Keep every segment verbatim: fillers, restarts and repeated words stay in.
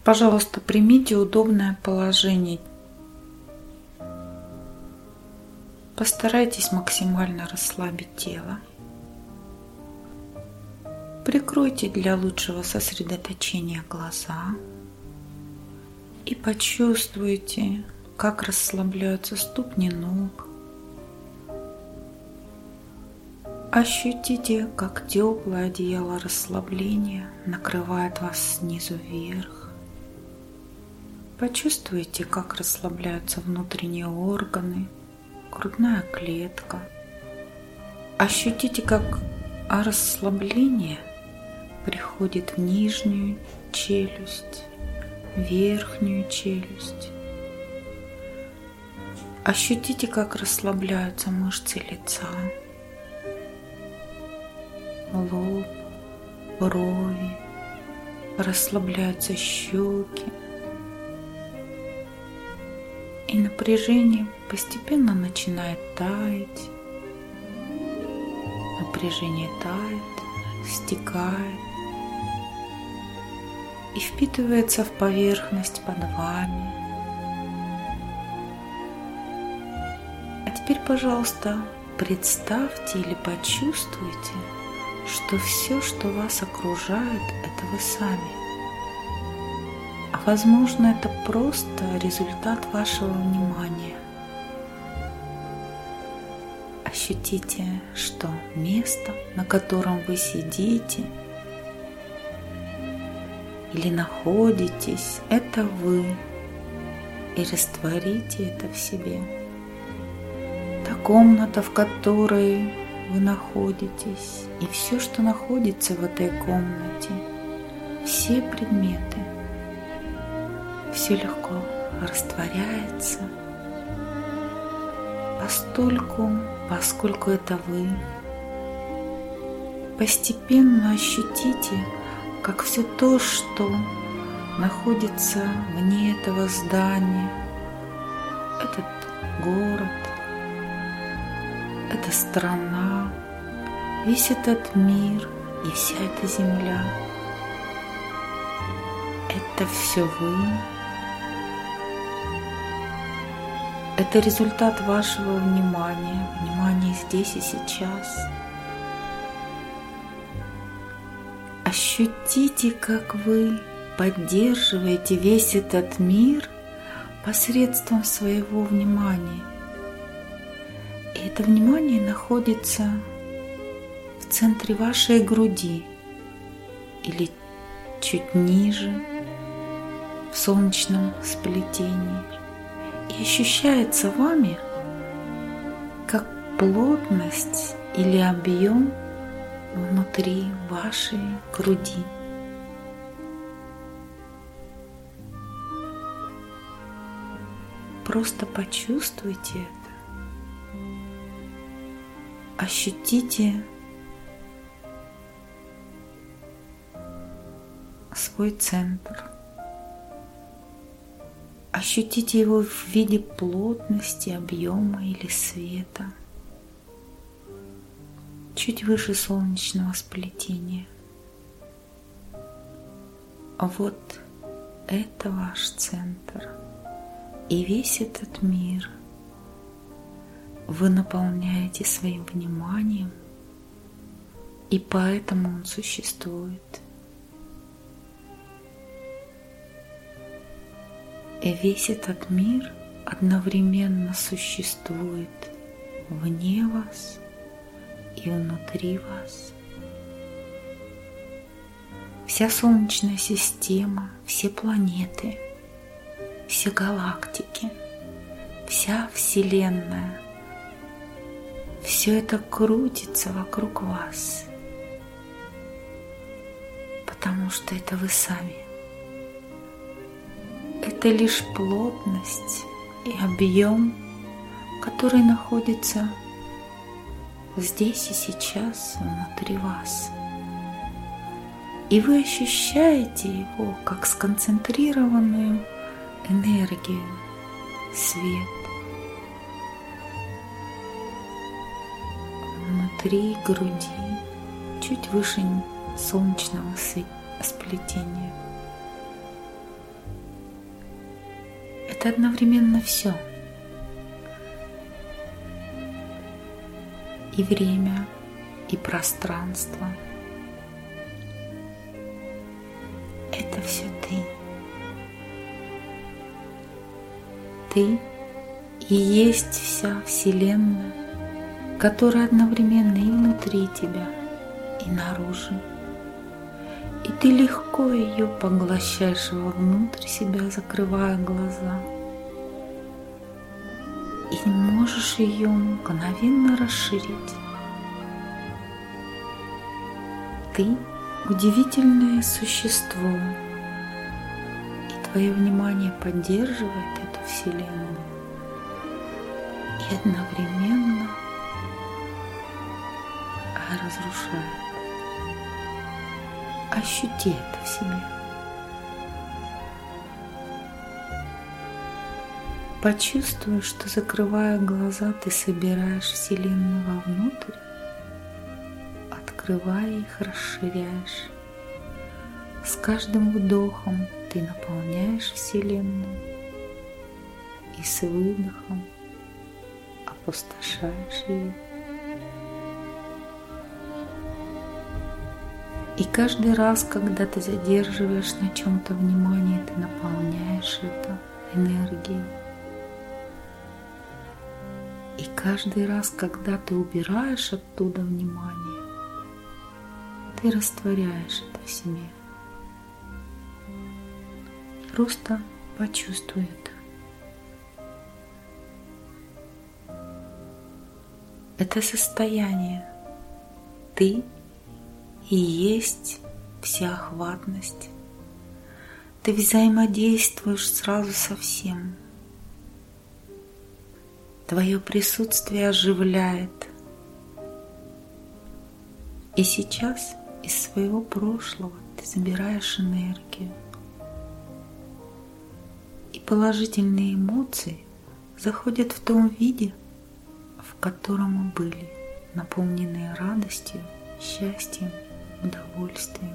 Пожалуйста, примите удобное положение. Постарайтесь максимально расслабить тело. Прикройте для лучшего сосредоточения глаза и почувствуйте, как расслабляются ступни ног. Ощутите, как теплое одеяло расслабления накрывает вас снизу вверх. Почувствуйте, как расслабляются внутренние органы, грудная клетка. Ощутите, как расслабление приходит в нижнюю челюсть, верхнюю челюсть. Ощутите, как расслабляются мышцы лица, лоб, брови, расслабляются щеки. И напряжение постепенно начинает таять. Напряжение тает, стекает и впитывается в поверхность под вами. А теперь, пожалуйста, представьте или почувствуйте, что все, что вас окружает, это вы сами. А возможно, это просто результат вашего внимания. Ощутите, что место, на котором вы сидите или находитесь, это вы. И растворите это в себе. Та комната, в которой вы находитесь, и все, что находится в этой комнате, все предметы, все легко растворяется, постольку, поскольку это вы. Постепенно ощутите, как все то, что находится вне этого здания, этот город, эта страна, весь этот мир и вся эта земля, это все вы. Это результат вашего внимания, внимания здесь и сейчас. Ощутите, как вы поддерживаете весь этот мир посредством своего внимания. И это внимание находится в центре вашей груди или чуть ниже, в солнечном сплетении. И ощущается вами как плотность или объем внутри вашей груди. Просто почувствуйте это. Ощутите свой центр. Ощутите его в виде плотности, объема или света, чуть выше солнечного сплетения. Вот это ваш центр. И весь этот мир вы наполняете своим вниманием, и поэтому он существует. И весь этот мир одновременно существует вне вас и внутри вас. Вся Солнечная система, все планеты, все галактики, вся Вселенная, все это крутится вокруг вас, потому что это вы сами. Это лишь плотность и объем, который находится здесь и сейчас внутри вас. И вы ощущаете его как сконцентрированную энергию, свет внутри груди, чуть выше солнечного сплетения. это одновременно все. И время, и пространство. Это все ты. Ты и есть вся Вселенная, которая одновременно и внутри тебя, и наружу. И ты легко ее поглощаешь вовнутрь себя, закрывая глаза. И можешь ее мгновенно расширить. Ты удивительное существо, и твое внимание поддерживает эту Вселенную и одновременно разрушает. Ощути это в себе. Почувствуй, что, закрывая глаза, ты собираешь Вселенную вовнутрь, открывая их, расширяешь. С каждым вдохом ты наполняешь Вселенную и с выдохом опустошаешь ее. И каждый раз, когда ты задерживаешь на чем-то внимание, ты наполняешь это энергией. И каждый раз, когда ты убираешь оттуда внимание, ты растворяешь это в себе. Просто почувствуй это. Это состояние. Ты и есть всеохватность. Ты взаимодействуешь сразу со всем. Твое присутствие оживляет. И сейчас из своего прошлого ты забираешь энергию. И положительные эмоции заходят в том виде, в котором мы были, наполненные радостью, счастьем, удовольствием.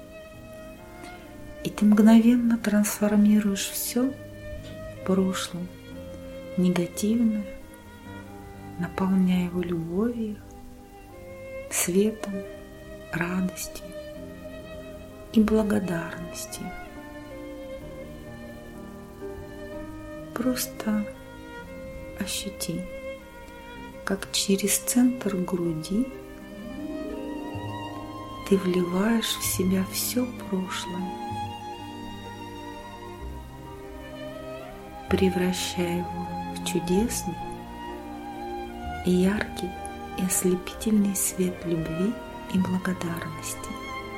И ты мгновенно трансформируешь все в прошлом негативное, наполняя его любовью, светом, радостью и благодарностью. Просто ощути, как через центр груди ты вливаешь в себя все прошлое, превращая его в чудесный и яркий и ослепительный свет любви и благодарности.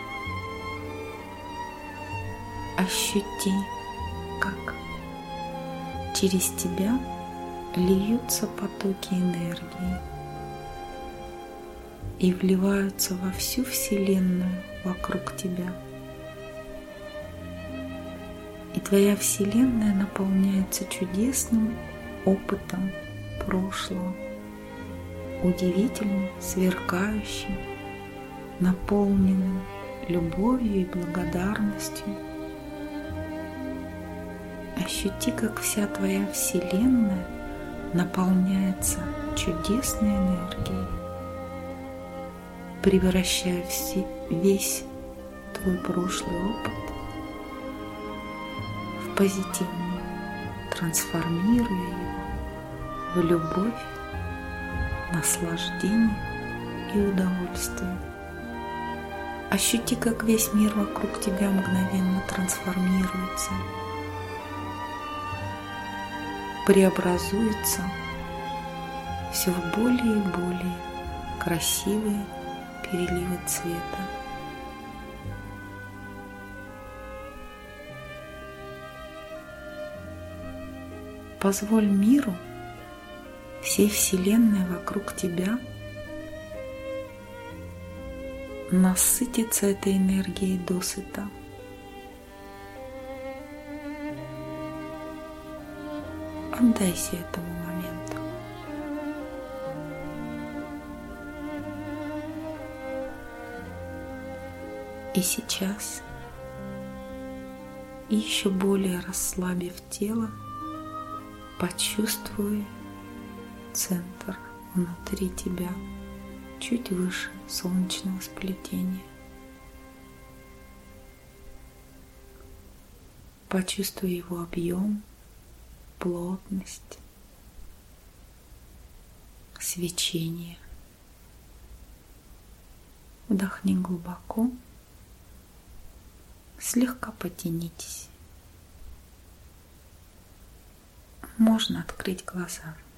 Ощути, как через тебя льются потоки энергии и вливаются во всю Вселенную вокруг тебя. И твоя Вселенная наполняется чудесным опытом прошлого, удивительным, сверкающим, наполненным любовью и благодарностью. Ощути, как вся твоя Вселенная наполняется чудесной энергией, превращая все, весь твой прошлый опыт в позитивный, трансформируя его в любовь, наслаждение и удовольствие. Ощути, как весь мир вокруг тебя мгновенно трансформируется, преобразуется все в более и более красивые переливы цвета. Позволь миру, всей Вселенной вокруг тебя насытиться этой энергией досыта. Отдайся этому моменту. И сейчас, еще более расслабив тело, Почувствуй центр внутри тебя, чуть выше солнечного сплетения. Почувствуй его объем, плотность, свечение. Вдохни глубоко, слегка потянитесь. Можно открыть глаза.